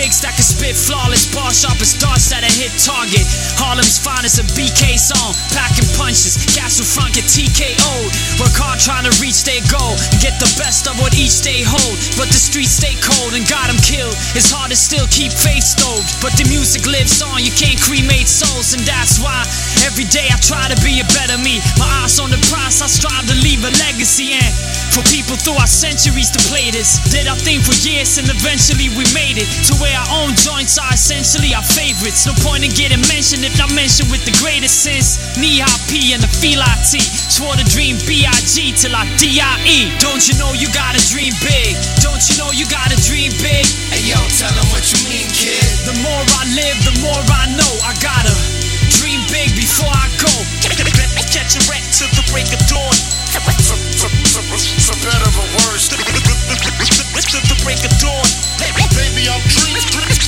lyrics that can spit flawless, bar sharp as darts that hit target. Harlem's finest, a BK song, packing punches. Castle front get TKO'd. Work hard trying to reach their goal and get the best of what each they hold. But the streets stay cold and got them killed. It's hard to still keep faith stoked, but the music lives on. You can't cremate souls, and that's why every day I try to be a better me. My eyes on the prize, I strive to leave a legacy. And for people throughout centuries to play this, did our thing for years and eventually we made it to where our own joints are essentially our favorites. No point in getting mentioned if not mentioned with the greatest since Knee-High P and the Feel-I-T. Swore to dream B.I.G. till I D.I.E. Don't you know you gotta dream big? Don't you know you gotta dream big? Hey yo, tell them what you mean, kid. The more I live, the more I know I gotta dream big before I go. Catch a wreck till the break of dawn. For better or worse, till the break of dawn. Baby, I'm dreaming.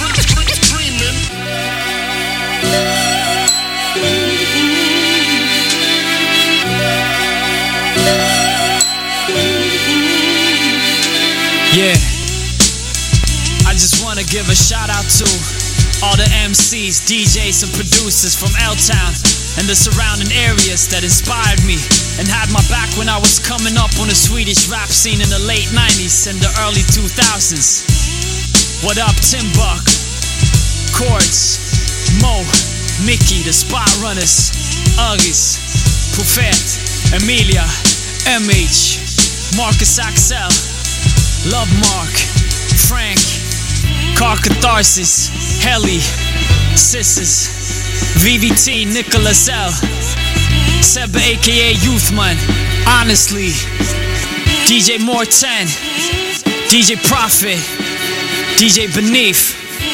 Yeah, I just wanna give a shout out to all the MCs, DJs, and producers from L-Town and the surrounding areas that inspired me and had my back when I was coming up on the Swedish rap scene in the late 90s and the early 2000s. What up, Tim Buck, Chords, Mo, Mickey, the Spot Runners, Uggies, Prophet, Emilia, MH, Marcus Axel, Love Mark, Frank, Car Catharsis, Helly, Sisses, VVT, Nicholas L, Seba aka Youthman, Honestly, DJ Morten, DJ Prophet, DJ Beneath.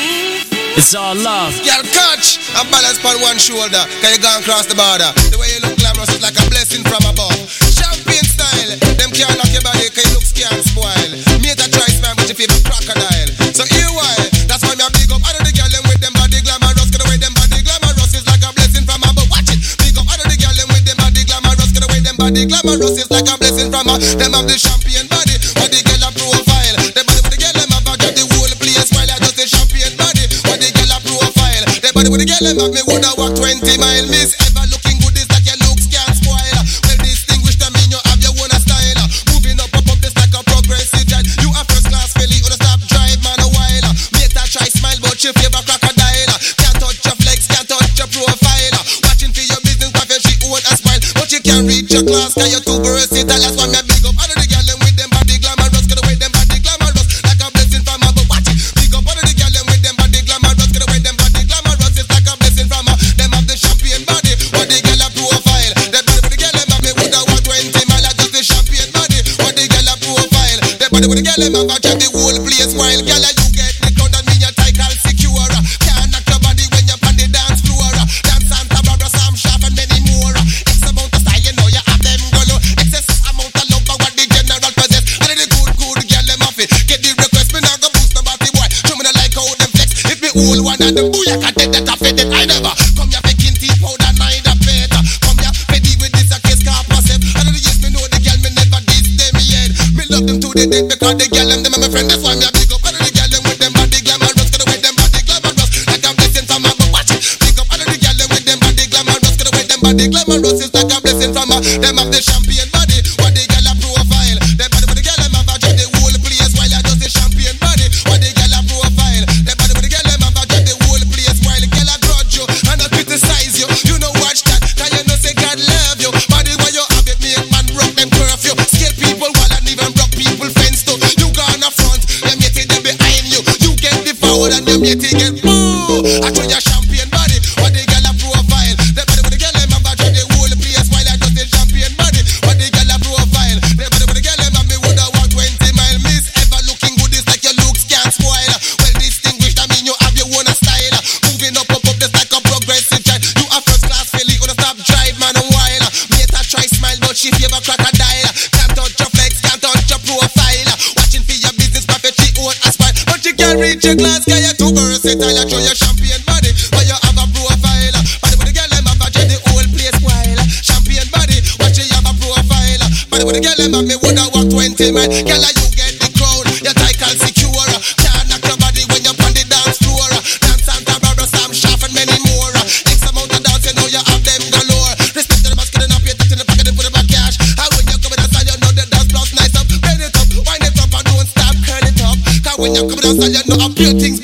It's all love. Y'all catch and balance on one shoulder, can you go and cross the border? The way you look glamorous is like a blessing from above. Champagne style, them can't knock your body, can you look scared and spoil. Mate a try man, but you feel a crocodile. So here why, that's why me a big up all of the girl them with them body glamorous. Cause the way them body glamorous is like a blessing from above. Watch it, big up all of the girl them with them body glamorous. Cause the way them body glamorous is like a blessing from above. Them have the champagne body, what the girl a profile. The body with the girl them have got the whole place while I just the champagne body, what the girl a profile. The body with the girl them have me woulda walk 20 miles. Miss ever looking good is like your looks can't spoil. Well distinguished I mean you have your own style. Moving up this like a progressive child. You a first class filly, you stop drive man a while. Mate a try smile but you favor crocodile. Can't touch your flex, can't touch your profile. Watching for your business, but she own a smile. But you can't reach your class cause you're too versatile. That's why me big up all of the girl them with them body glamorous. Cause the way them body glamorous like a blessing from above. Watch it, big up all of the girl them with them body glamorous. Cause the way them body glamorous is like a blessing from above. Them have the champagne body, what the girl a profile. The body with the girl them have me woulda walk 20 miles. Just the champagne body, what the girl a profile. The body with the girl them have got the whole place while girl you get the crowd and me your title secure. Can't knock your body when you're on the dance floor. Dance Santa Barbara, Sam Sharp and many more. X amount of style, you know you have them golo. Excess amount of love for what the general possess. And the good girl them off it. Get the request, me now go boost nobody boy. Show me the like how them flex. If me hold one and the booyah can take that off it. I never come here making tea powder, neither better. Come here, me deal with this a case car process. And the yes me know the girl me never diss them yet. Me love them to the dead because the girl them are my friend. That's why me a big up all of the girl them with them body glamorous. Cause the way them body glamorous like a blessing from above. Watch it, big up all of the girl them with them body glamorous. Cause the way them body glamorous is like a blessing from above. Them have the champagne body, what the girl a profile. The body with the girl them have a the whole place while I just the champagne body, what the girl a profile. The body with the girl them have a the whole place while the girl a grudge you and I criticize you. You know watch that, cause you know say God love you. Body where you have it make man broke them curfew. Scare people while and even broke people fence too. You gone up front, them yet they behind you. You get devoured and them yet get boo. I show your champagne body, what the girl a profile. The body with the girl them have a the whole place while I just the champagne body, what the girl a profile. The body with the girl them have me woulda walk 20 miles. Miss ever looking good is like your looks can't spoil. Well distinguished I mean you have your own style. Moving up this like a progressive child. You a first class filly, gonna stop drive man a while. Mate a try smile but she favor crocodile. Can't touch your flex, can't touch your profile. Watching for your business profit, she own a smile. But you can't reach your glass cause you're too versatile. You show your champagne body, but you have a profile. Body with the girl them have a the whole place while. Champagne body, watch you have a profile. Body with the girl them have me woulda walk 20 miles. Girl you get the crowd, your title secure. Can't knock your body when you're on the dance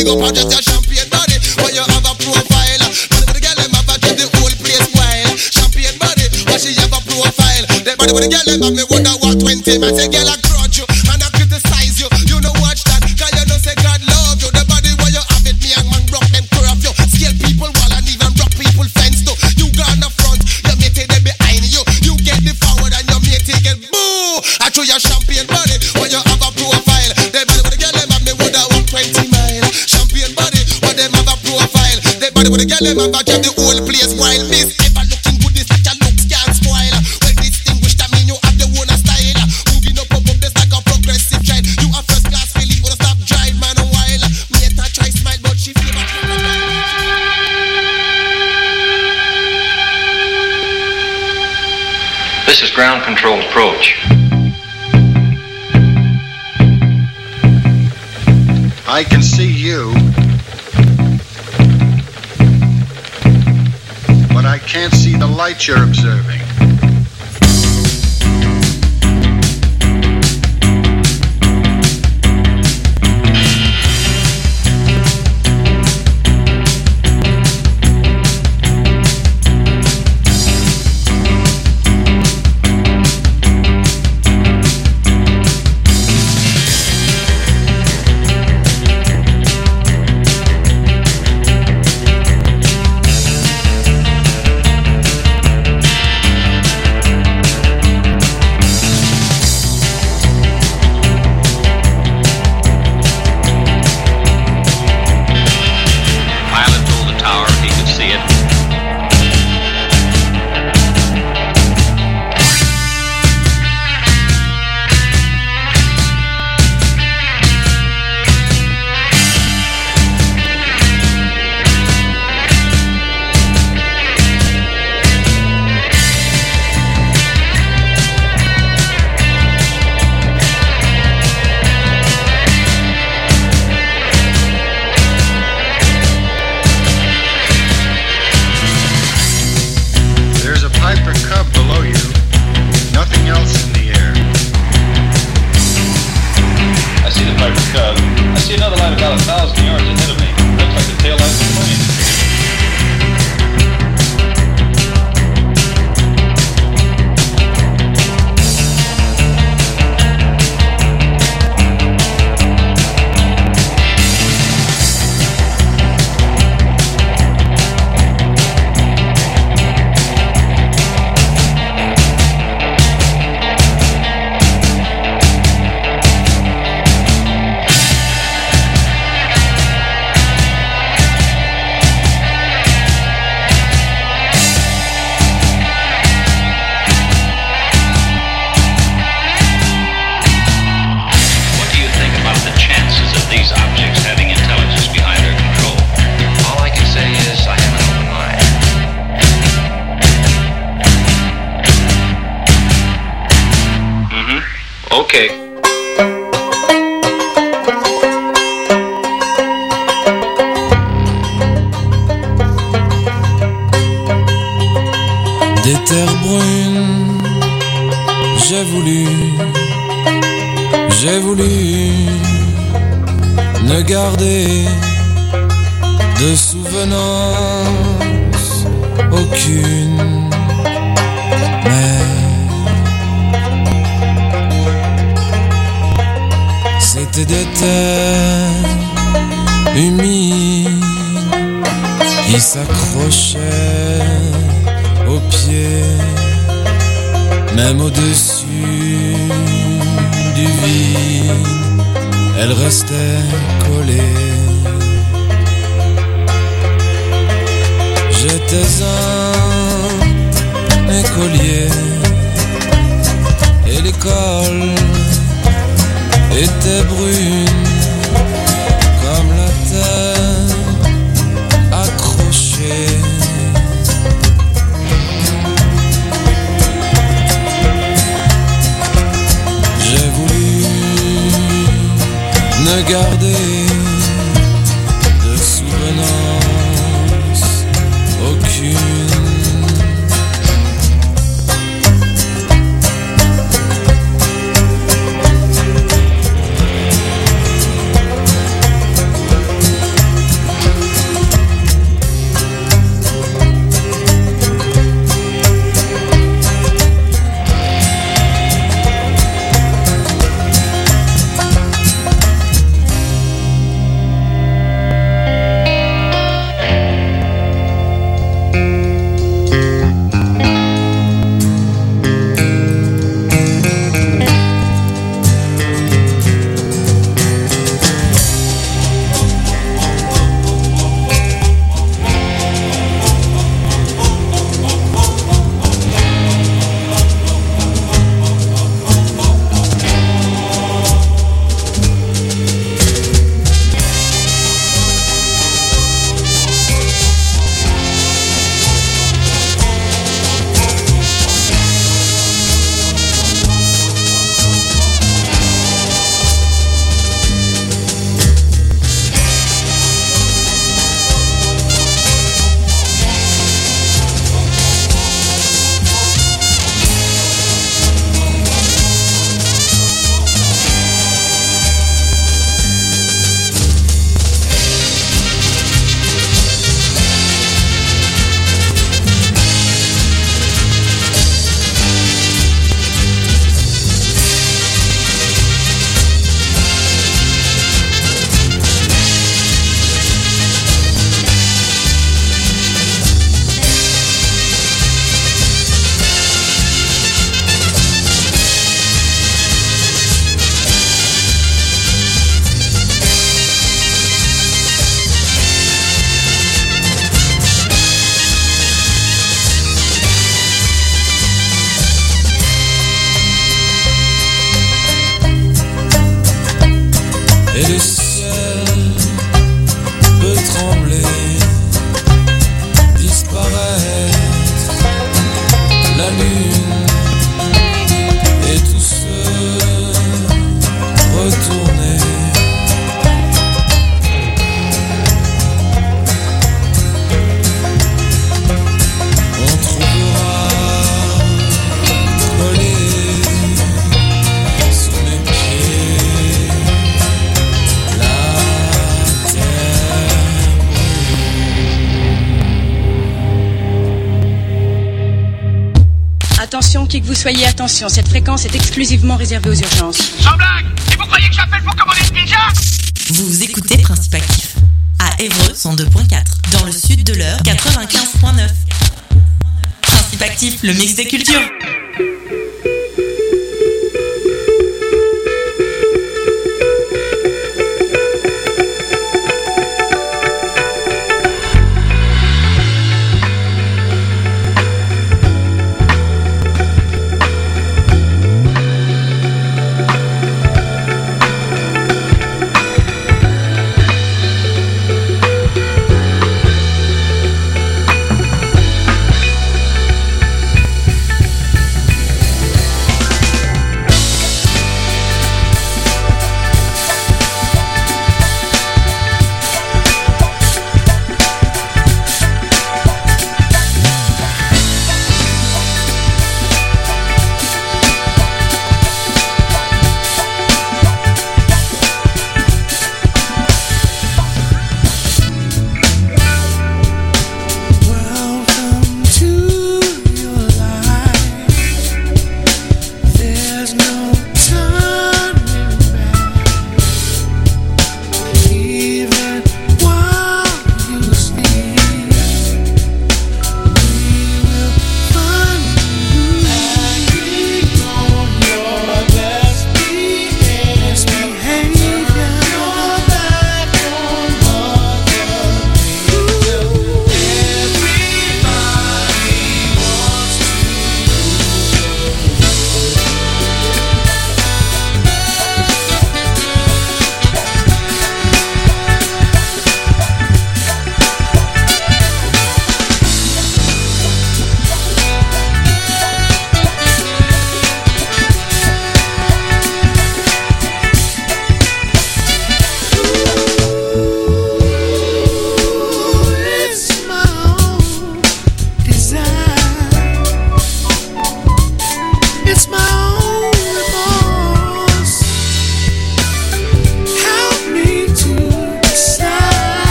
big up on just your champagne body. When you have a profile, body with the girl them have a keep the whole place wild. Champagne body, when she have a profile. The body with the girl them have me wonder what 20 man say girl I grudge you and I criticize you. You know watch that, cause you know say God love you. The body where you have it, me and man rock them curve you. Scale people wall and even rock people fence too. You go on the front, your mate they behind you. You get the forward and your mate get boo. I show your champagne body when you have a profile. The body with the girl them have me woulda walk 20 mile. Champagne body when them have a profile. The body with the girl them have a keep the whole place wild. Miss ever looking good, this such a looks can't spoil. Well distinguished, I mean you have the one style. Moving up this like a progressive child. You a first class Philly, wanna stop drive man a while. Mate I try smile but she feel like This is ground control approach. I can see you, but I can't see the light you're observing. Des terres brunes, j'ai voulu ne garder de souvenance aucune, mais c'était des terres humides qui s'accrochaient aux pieds, même au-dessus du vide, elle restait collée. J'étais un écolier et l'école était brune comme la terre accrochée. J'ai voulu ne garder de souvenance aucune. s'envoler, disparaître, la lune et tout se retourner. On trouvera collé sous mes pieds la terre. Attention, qui que vous soyez, attention, cette fréquence est exclusivement réservée aux urgences. Sans blague. Et vous croyez que j'appelle pour commander une pizza? Vous écoutez Principe Actif à Évreux 102.4, dans le sud de l'Eure 95.9. Principe Actif, le mix des cultures.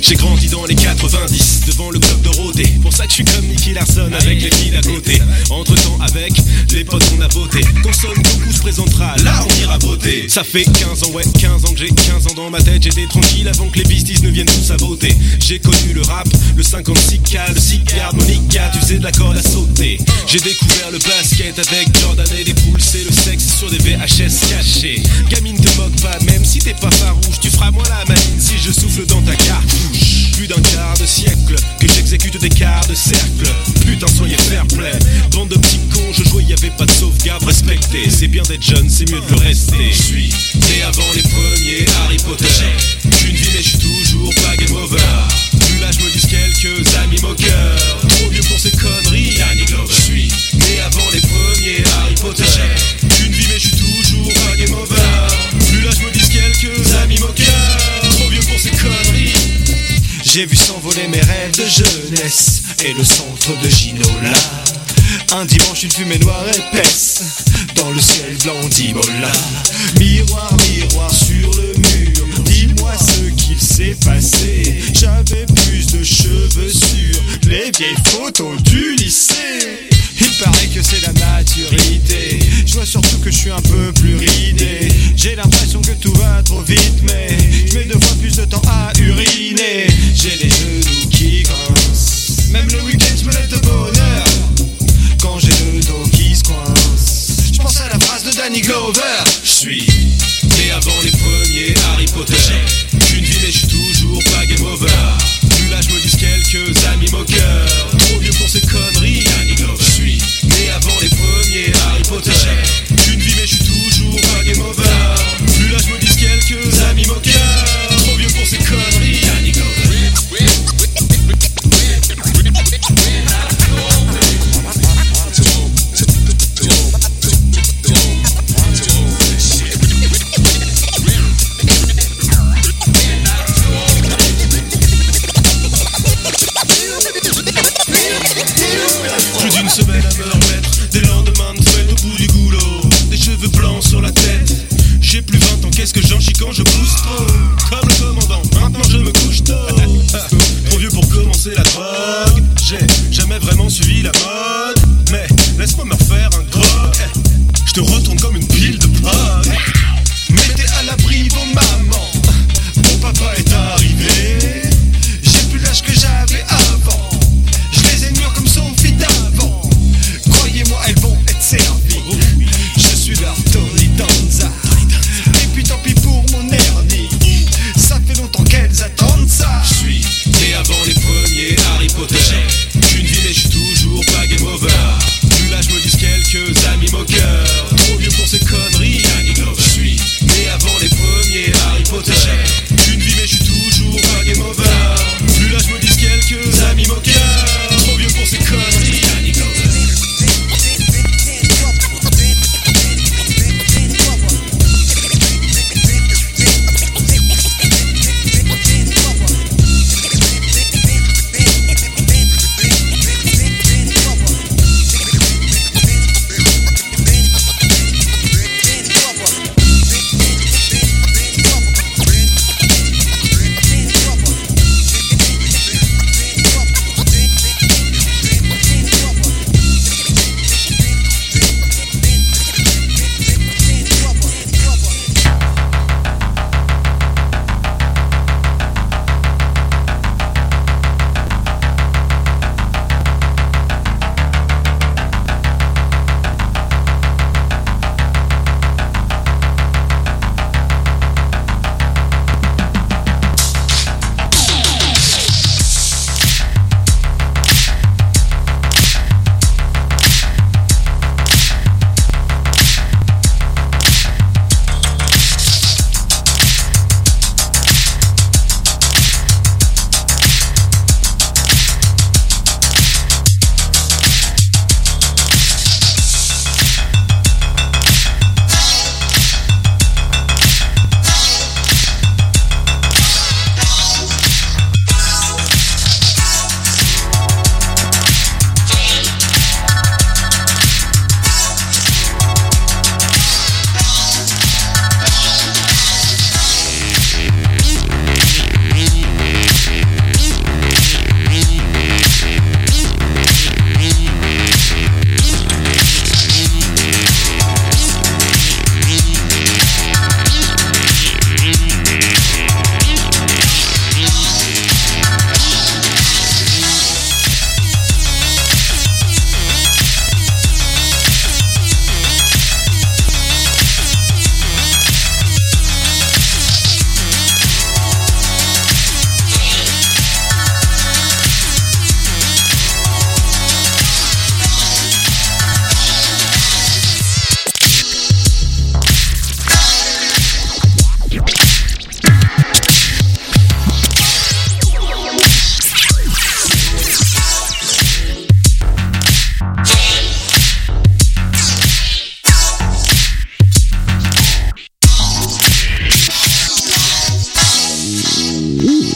J'ai grandi dans les 90, devant le club Dorothée. Pour ça que je suis comme Nicky Larson avec les filles d'à côté. Entre temps avec les potes on a voté. Quand Son Goku se présentera, là on ira voter. Ça fait 15 ans, ouais 15 ans que j'ai 15 ans dans ma tête. J'étais tranquille avant que les beasties ne viennent tout saboter. J'ai connu le rap, le 56K, le cigare, Monica, tu faisais de la corde à sauter. J'ai découvert le basket avec Jordan et des poules. C'est le sexe sur des VHS cachés. Gamine te moque pas, même si t'es pas farouche. Tu feras moins la maline si je souffle dans ta cartouche. Plus d'un quart de siècle que j'exécute des quarts de cercle. Putain soyez fair play. Bande de petits cons, je jouais, y'avait pas de sauvegarde. Respectez, c'est bien d'être jeune, c'est mieux de le rester. Je suis né avant les premiers Harry Potter. J'ai une vie mais je suis toujours pas game over. Plus là je me dis quelques amis moqueurs. Trop vieux pour ces conneries, Danny Glover. Je suis né avant les premiers Harry Potter. J'ai une vie mais je suis toujours pas game over. Plus là je me dis quelques amis moqueurs. Trop vieux pour ces conneries. J'ai vu s'envoler mes rêves de jeunesse et le centre de Ginola. Un dimanche, une fumée noire épaisse dans le ciel blanc d'Imola. Miroir, miroir sur le mur, dis-moi ce qu'il s'est passé. J'avais plus de cheveux sur les vieilles photos du lycée. Il paraît que c'est la maturité. Je vois surtout que je suis un peu plus ridé. J'ai l'impression que tout va trop vite, mais je mets 2 fois plus de temps à uriner. J'ai les genoux qui grincent. Même le week-end je me lève de bonheur quand j'ai le dos qui se coince. Je pense à la phrase de Danny Glover. Je suis né avant les premiers Harry Potter. J'ai une vie mais je suis toujours pas game over. Plus là je me dis quelques amis moqueurs. Trop vieux pour ces conneries, Danny Glover. Je suis né avant les premiers Harry Potter. J'ai une vie mais je suis toujours pas game over. Plus là je me dis quelques amis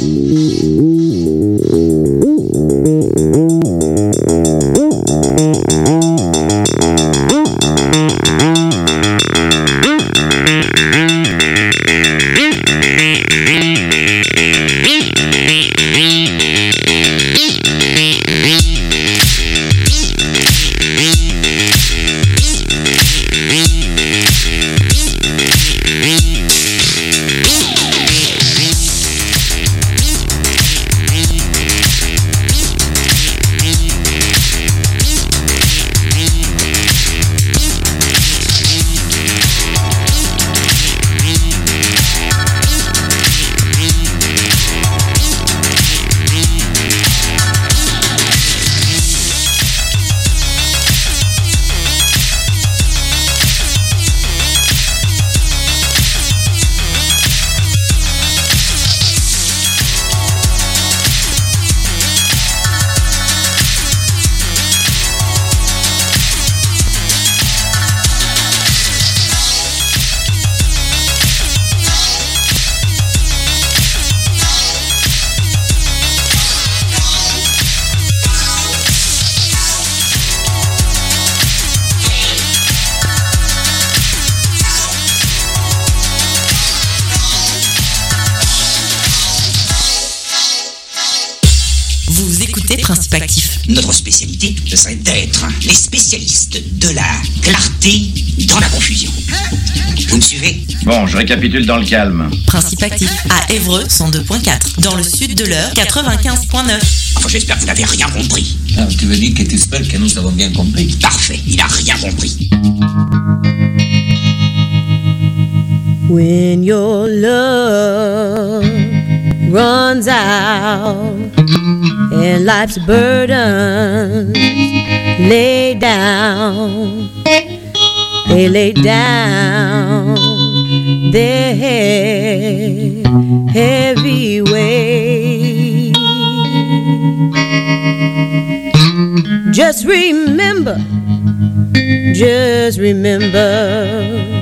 Principe actif. Notre spécialité, ce serait d'être les spécialistes de la clarté dans la confusion. Vous me suivez? Bon, je récapitule dans le calme. Principe actif à Évreux 102.4. Dans le sud de l'heure 95.9. Enfin, j'espère que vous n'avez rien compris. Ah, tu veux dire que tu espères que nous avons bien compris? Parfait, il a rien compris. When your love runs out and life's burdens lay down, they lay down their heavy weight. Just remember